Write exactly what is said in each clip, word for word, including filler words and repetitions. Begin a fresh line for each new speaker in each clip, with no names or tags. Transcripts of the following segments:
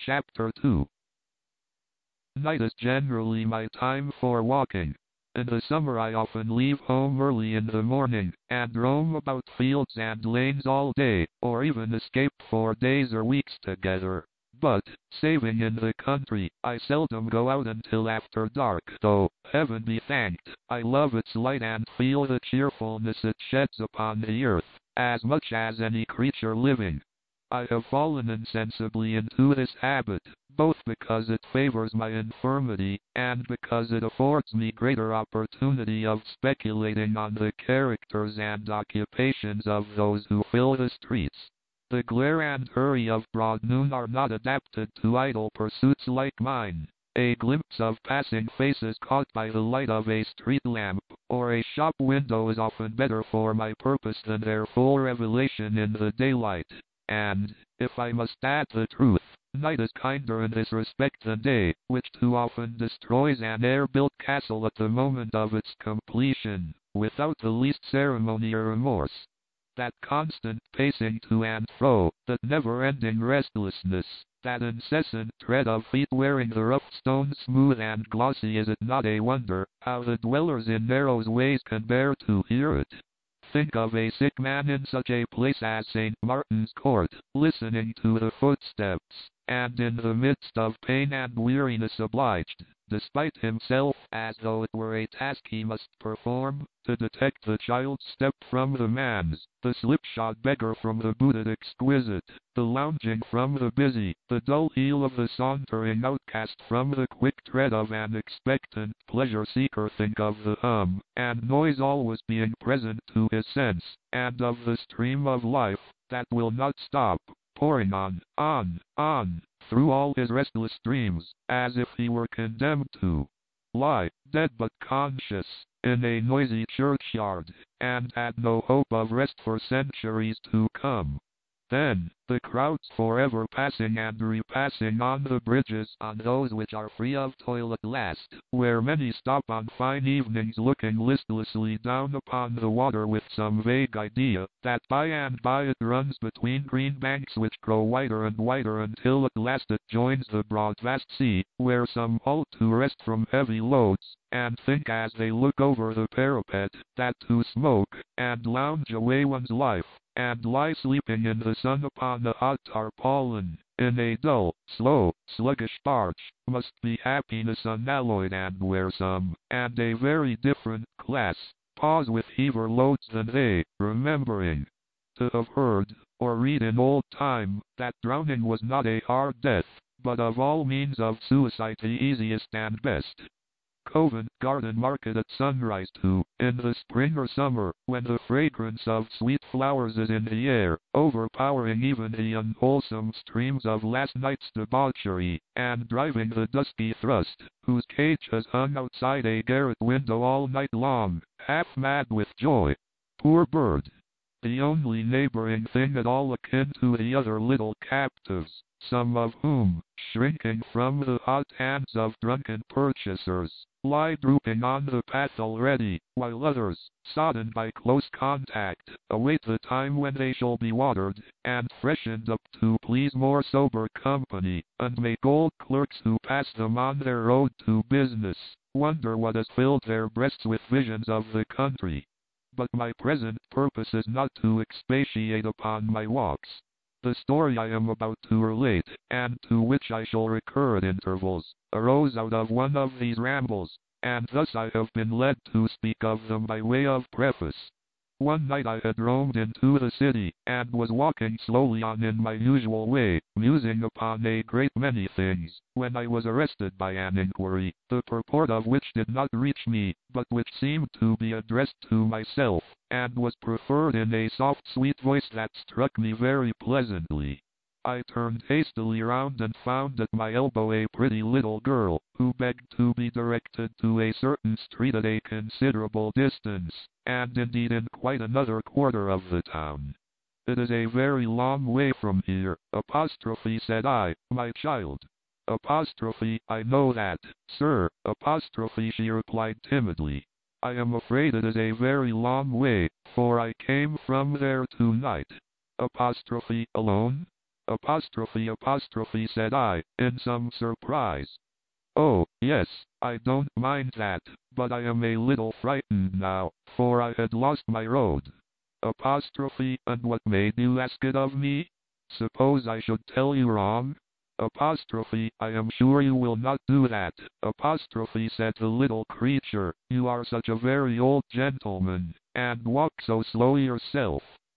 Chapter two. Night is generally my time for walking. In the summer I often leave home early in the morning, and roam about fields and lanes all day, or even escape for days or weeks together. But, saving in the country, I seldom go out until after dark, though, heaven be thanked, I love its light and feel the cheerfulness it sheds upon the earth, as much as any creature living. I have fallen insensibly into this habit, both because it favors my infirmity, and because it affords me greater opportunity of speculating on the characters and occupations of those who fill the streets. The glare and hurry of broad noon are not adapted to idle pursuits like mine. A glimpse of passing faces caught by the light of a street lamp, or a shop window is often better for my purpose than their full revelation in the daylight. And, if I must add the truth, night is kinder in this respect than day, which too often destroys an air-built castle at the moment of its completion, without the least ceremony or remorse. That constant pacing to and fro, that never-ending restlessness, that incessant tread of feet wearing the rough stones smooth and glossy, is it not a wonder how the dwellers in narrow ways can bear to hear it? Think of a sick man in such a place as Saint Martin's Court, listening to the footsteps, and in the midst of pain and weariness obliged, despite himself, as though it were a task he must perform, to detect the child's step from the man's, the slipshod beggar from the booted exquisite, the lounging from the busy, the dull heel of the sauntering outcast from the quick tread of an expectant pleasure-seeker. Think of the hum and noise always being present to his sense, and of the stream of life that will not stop, pouring on, on, on, through all his restless dreams, as if he were condemned to lie, dead but conscious, in a noisy churchyard, and had no hope of rest for centuries to come. Then, the crowds forever passing and repassing on the bridges, on those which are free of toil at last, where many stop on fine evenings looking listlessly down upon the water with some vague idea that by and by it runs between green banks which grow wider and wider until at last it joins the broad vast sea, where some halt to rest from heavy loads, and think as they look over the parapet, that to smoke, and lounge away one's life, and lie sleeping in the sun upon the hot tarpaulin, in a dull, slow, sluggish barge, must be happiness unalloyed and wearisome, and a very different class. Pause with heavier loads than they, remembering to have heard, or read in old time, that drowning was not a hard death, but of all means of suicide the easiest and best. Covent Garden Market at sunrise too, in the spring or summer, when the fragrance of sweet flowers is in the air, overpowering even the unwholesome streams of last night's debauchery, and driving the dusky thrust, whose cage has hung outside a garret window all night long, half mad with joy. Poor bird! The only neighboring thing at all akin to the other little captives, some of whom, shrinking from the hot hands of drunken purchasers, lie drooping on the path already, while others, sodden by close contact, await the time when they shall be watered, and freshened up to please more sober company, and make old clerks who pass them on their road to business wonder what has filled their breasts with visions of the country. But my present purpose is not to expatiate upon my walks. The story I am about to relate, and to which I shall recur at intervals, arose out of one of these rambles, and thus I have been led to speak of them by way of preface. One night I had roamed into the city, and was walking slowly on in my usual way, musing upon a great many things, when I was arrested by an inquiry, the purport of which did not reach me, but which seemed to be addressed to myself, and was preferred in a soft sweet voice that struck me very pleasantly. I turned hastily round and found at my elbow a pretty little girl, who begged to be directed to a certain street at a considerable distance, and indeed in quite another quarter of the town. "It is a very long way from here, apostrophe," said I, "my child." "Apostrophe, I know that, sir, apostrophe," she replied timidly. "I am afraid it is a very long way, for I came from there tonight." "Apostrophe, alone?" Apostrophe apostrophe said I, in some surprise. Oh, yes, I don't mind that, but I am a little frightened now, for I had lost my road. Apostrophe, and what made you ask it of me? Suppose I should tell you wrong? Apostrophe, I am sure you will not do that. Apostrophe said the little creature, you are such a very old gentleman, and walk so slow yourself.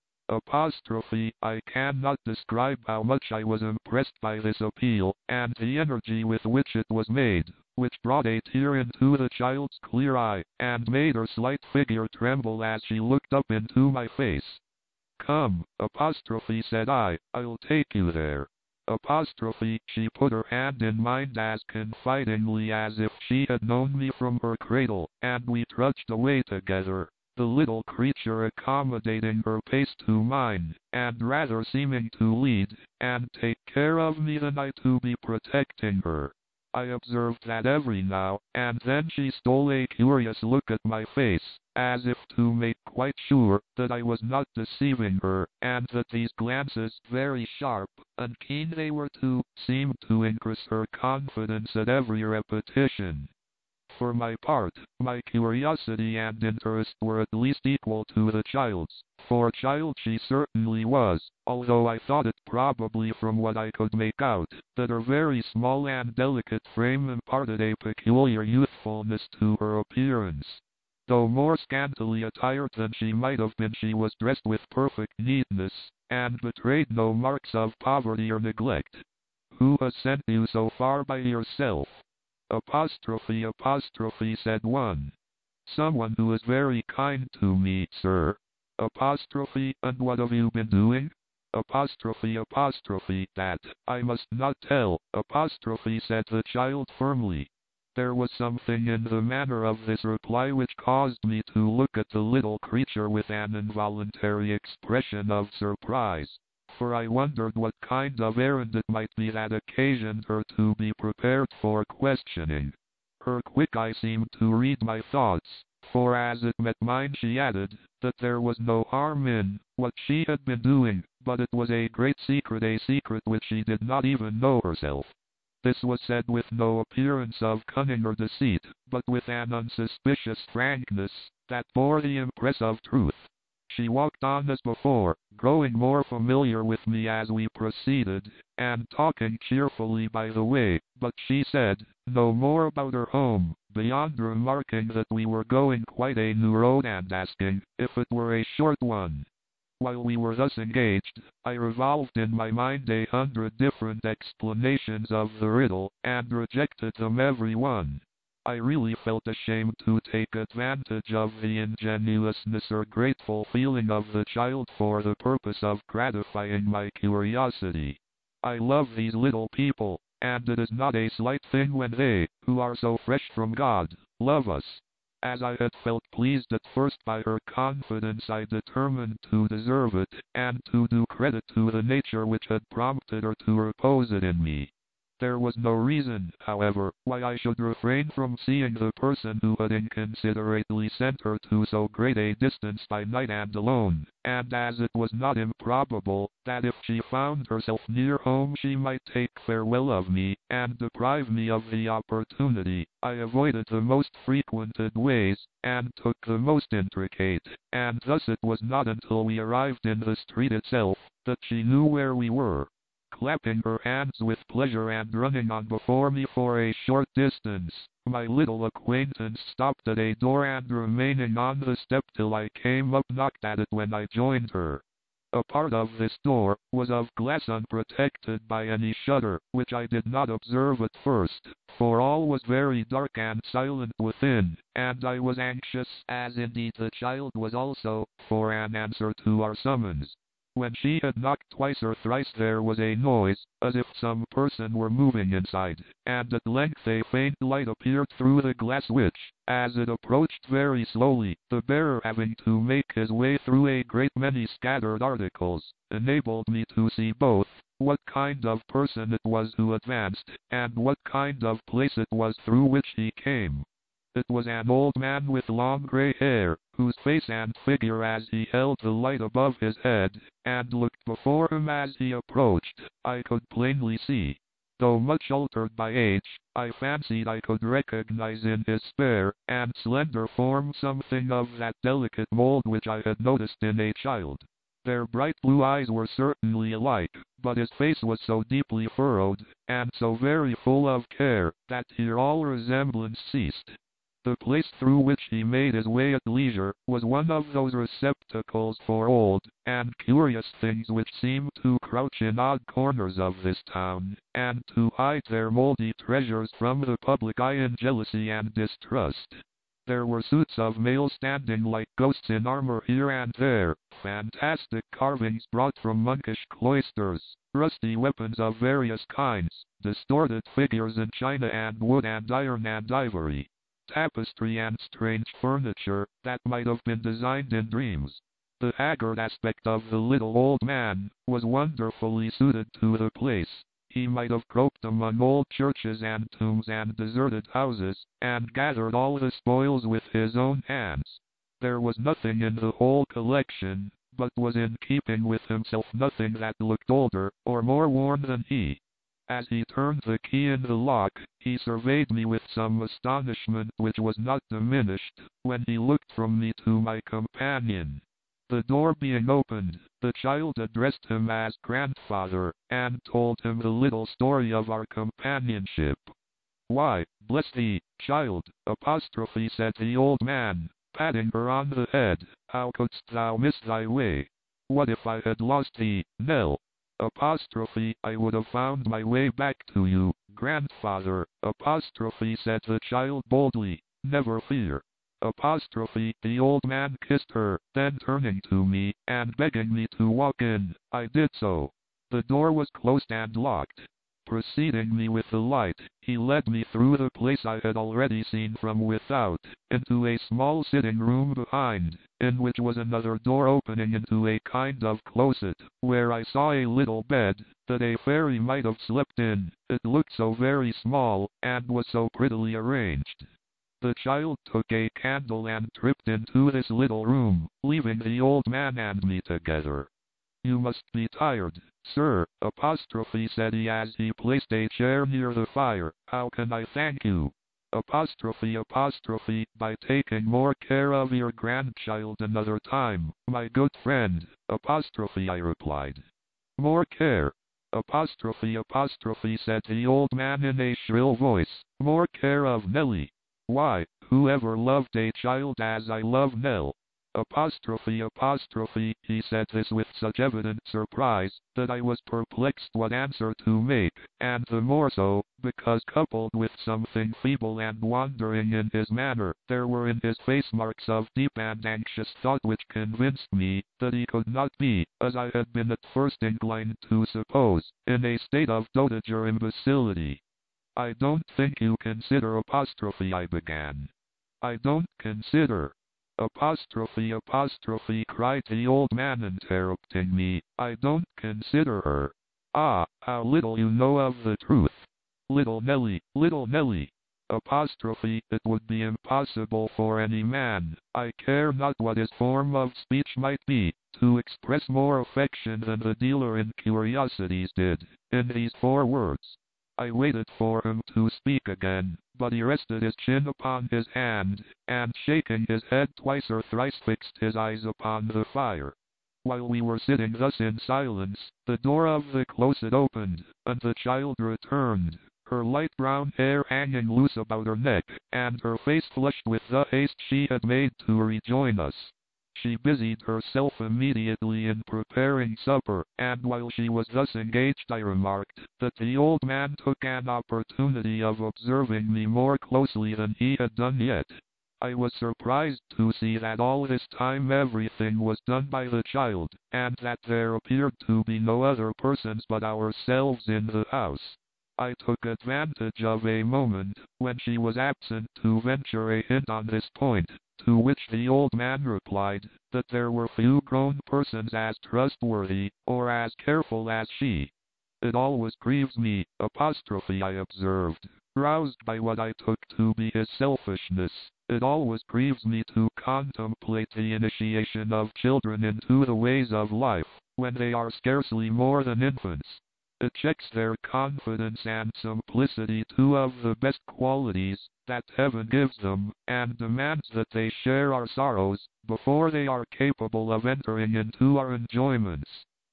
Apostrophe, I cannot describe how much I was impressed by this appeal, and the energy with which it was made, which brought a tear into the child's clear eye, and made her slight figure tremble as she looked up into my face. Come, apostrophe said I, I'll take you there. Apostrophe, she put her hand in mine as confidingly as if she had known me from her cradle, and we trudged away together, the little creature accommodating her pace to mine, and rather seeming to lead, and take care of me than I to be protecting her. I observed that every now and then she stole a curious look at my face, as if to make quite sure that I was not deceiving her, and that these glances, very sharp and keen they were too, seemed to increase her confidence at every repetition. For my part, my curiosity and interest were at least equal to the child's, for child she certainly was, although I thought it probably from what I could make out, that her very small and delicate frame imparted a peculiar youthfulness to her appearance. Though more scantily attired than she might have been, she was dressed with perfect neatness, and betrayed no marks of poverty or neglect. Who has sent you so far by yourself? Apostrophe apostrophe said one. Someone who is very kind to me, sir. Apostrophe, and what have you been doing? Apostrophe apostrophe that, I must not tell, apostrophe said the child firmly. There was something in the manner of this reply which caused me to look at the little creature with an involuntary expression of surprise, for I wondered what kind of errand it might be that occasioned her to be prepared for questioning. Her quick eye seemed to read my thoughts, for as it met mine she added, that there was no harm in what she had been doing, but it was a great secret, a secret which she did not even know herself. This was said with no appearance of cunning or deceit, but with an unsuspicious frankness that bore the impress of truth. She walked on as before, growing more familiar with me as we proceeded, and talking cheerfully by the way, but she said no more about her home, beyond remarking that we were going quite a new road and asking if it were a short one. While we were thus engaged, I revolved in my mind a hundred different explanations of the riddle, and rejected them every one. I really felt ashamed to take advantage of the ingenuousness or grateful feeling of the child for the purpose of gratifying my curiosity. I love these little people, and it is not a slight thing when they, who are so fresh from God, love us. As I had felt pleased at first by her confidence, I determined to deserve it, and to do credit to the nature which had prompted her to repose it in me. There was no reason, however, why I should refrain from seeing the person who had inconsiderately sent her to so great a distance by night and alone, and as it was not improbable that if she found herself near home she might take farewell of me, and deprive me of the opportunity, I avoided the most frequented ways, and took the most intricate, and thus it was not until we arrived in the street itself that she knew where we were. Clapping her hands with pleasure and running on before me for a short distance, my little acquaintance stopped at a door, and remaining on the step till I came up knocked at it when I joined her. A part of this door was of glass unprotected by any shutter, which I did not observe at first, for all was very dark and silent within, and I was anxious, as indeed the child was also, for an answer to our summons. When she had knocked twice or thrice there was a noise, as if some person were moving inside, and at length a faint light appeared through the glass which, as it approached very slowly, the bearer having to make his way through a great many scattered articles, enabled me to see both what kind of person it was who advanced, and what kind of place it was through which he came. It was an old man with long grey hair, whose face and figure as he held the light above his head, and looked before him as he approached, I could plainly see. Though much altered by age, I fancied I could recognize in his spare and slender form something of that delicate mold which I had noticed in a child. Their bright blue eyes were certainly alike, but his face was so deeply furrowed, and so very full of care, that here all resemblance ceased. The place through which he made his way at leisure was one of those receptacles for old and curious things which seem to crouch in odd corners of this town, and to hide their moldy treasures from the public eye in jealousy and distrust. There were suits of mail standing like ghosts in armor here and there, fantastic carvings brought from monkish cloisters, rusty weapons of various kinds, distorted figures in china and wood and iron and ivory, tapestry and strange furniture that might have been designed in dreams. The haggard aspect of the little old man was wonderfully suited to the place. He might have groped among old churches and tombs and deserted houses, and gathered all the spoils with his own hands. There was nothing in the whole collection, but was in keeping with himself, nothing that looked older or more worn than he. As he turned the key in the lock, he surveyed me with some astonishment which was not diminished, when he looked from me to my companion. The door being opened, the child addressed him as grandfather, and told him the little story of our companionship. "Why, bless thee, child," apostrophe said the old man, patting her on the head, "how couldst thou miss thy way? What if I had lost thee, Nell?" Apostrophe, "I would have found my way back to you, grandfather," apostrophe said the child boldly, "never fear." Apostrophe, the old man kissed her, then turning to me, and begging me to walk in, I did so. The door was closed and locked. Preceding me with the light, he led me through the place I had already seen from without, into a small sitting room behind, in which was another door opening into a kind of closet, where I saw a little bed, that a fairy might have slept in, it looked so very small, and was so prettily arranged. The child took a candle and tripped into this little room, leaving the old man and me together. "You must be tired, sir," apostrophe said he as he placed a chair near the fire. "How can I thank you?" Apostrophe apostrophe, "By taking more care of your grandchild another time, my good friend," apostrophe I replied. "More care?" Apostrophe apostrophe said the old man in a shrill voice, "More care of Nellie? Why, who ever loved a child as I love Nell?" Apostrophe apostrophe, he said this with such evident surprise, that I was perplexed what answer to make, and the more so, because coupled with something feeble and wandering in his manner, there were in his face marks of deep and anxious thought which convinced me that he could not be, as I had been at first inclined to suppose, in a state of dotage or imbecility. "I don't think you consider apostrophe," I began. "I don't consider." Apostrophe apostrophe, cried the old man interrupting me, "I don't consider her. Ah, how little you know of the truth. Little Nellie, little Nellie." Apostrophe, "It would be impossible for any man, I care not what his form of speech might be, to express more affection than the dealer in curiosities did, in these four words." I waited for him to speak again, but he rested his chin upon his hand, and shaking his head twice or thrice fixed his eyes upon the fire. While we were sitting thus in silence, the door of the closet opened, and the child returned, her light brown hair hanging loose about her neck, and her face flushed with the haste she had made to rejoin us. She busied herself immediately in preparing supper, and while she was thus engaged I remarked that the old man took an opportunity of observing me more closely than he had done yet. I was surprised to see that all this time everything was done by the child, and that there appeared to be no other persons but ourselves in the house. I took advantage of a moment, when she was absent, to venture a hint on this point, to which the old man replied, that there were few grown persons as trustworthy, or as careful as she. "It always grieves me," apostrophe I observed, roused by what I took to be his selfishness. It always grieves me to contemplate the initiation of children into the ways of life, when they are scarcely more than infants. It checks their confidence and simplicity, two of the best qualities that heaven gives them, and demands that they share our sorrows, before they are capable of entering into our enjoyments.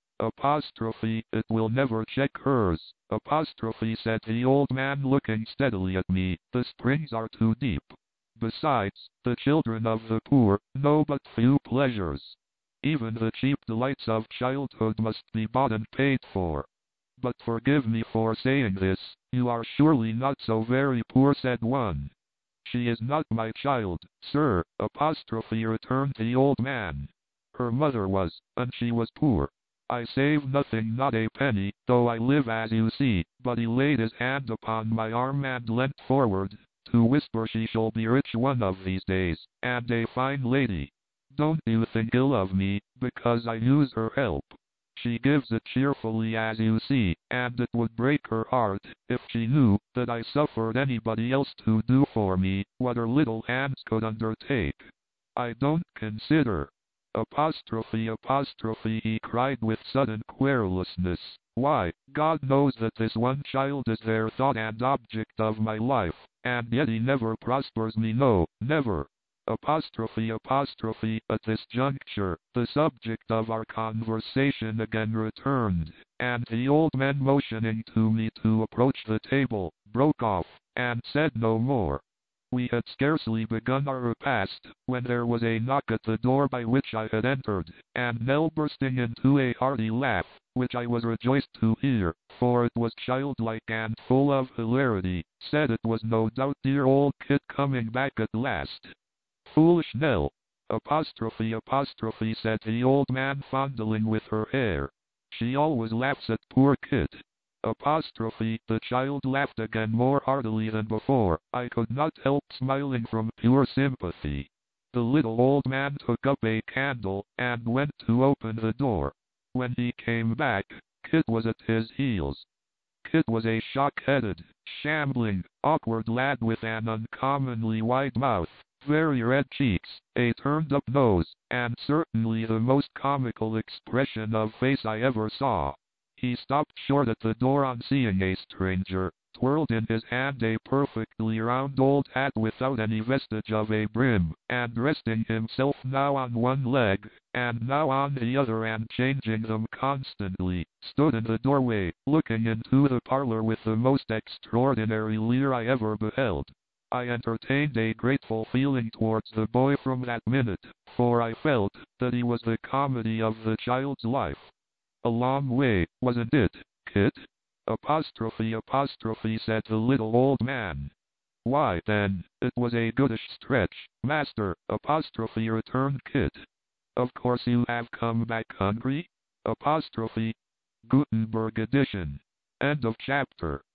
Apostrophe, it will never check hers. Apostrophe, said the old man, looking steadily at me, the springs are too deep. Besides, the children of the poor know but few pleasures. Even the cheap delights of childhood must be bought and paid for. But forgive me for saying this, you are surely not so very poor, said one. She is not my child, sir, apostrophe, returned the old man. Her mother was, and she was poor. I save nothing, not a penny, though I live as you see. But he laid his hand upon my arm and leant forward, to whisper, she shall be rich one of these days, and a fine lady. Don't you think ill of me, because I use her help. She gives it cheerfully, as you see, and it would break her heart if she knew that I suffered anybody else to do for me what her little hands could undertake. I don't consider. Apostrophe, apostrophe, he cried with sudden querulousness. Why, God knows that this one child is their thought and object of my life, and yet he never prospers me, no, never. Apostrophe, apostrophe, at this juncture, the subject of our conversation again returned, and the old man, motioning to me to approach the table, broke off, and said no more. We had scarcely begun our repast, when there was a knock at the door by which I had entered, and Nell, bursting into a hearty laugh, which I was rejoiced to hear, for it was childlike and full of hilarity, said it was no doubt dear old Kit coming back at last. Foolish Nell! Apostrophe, apostrophe, said the old man, fondling with her hair. She always laughs at poor Kit. Apostrophe, the child laughed again more heartily than before. I could not help smiling from pure sympathy. The little old man took up a candle, and went to open the door. When he came back, Kit was at his heels. Kit was a shock-headed, shambling, awkward lad with an uncommonly wide mouth, very red cheeks, a turned-up nose, and certainly the most comical expression of face I ever saw. He stopped short at the door on seeing a stranger, twirled in his hand a perfectly round old hat without any vestige of a brim, and resting himself now on one leg, and now on the other, and changing them constantly, stood in the doorway, looking into the parlor with the most extraordinary leer I ever beheld. I entertained a grateful feeling towards the boy from that minute, for I felt that he was the comedy of the child's life. A long way, wasn't it, Kit? Apostrophe, apostrophe, said the little old man. Why, then, it was a goodish stretch, master, apostrophe, returned Kit. Of course you have come back hungry? Apostrophe. Gutenberg edition. End of chapter.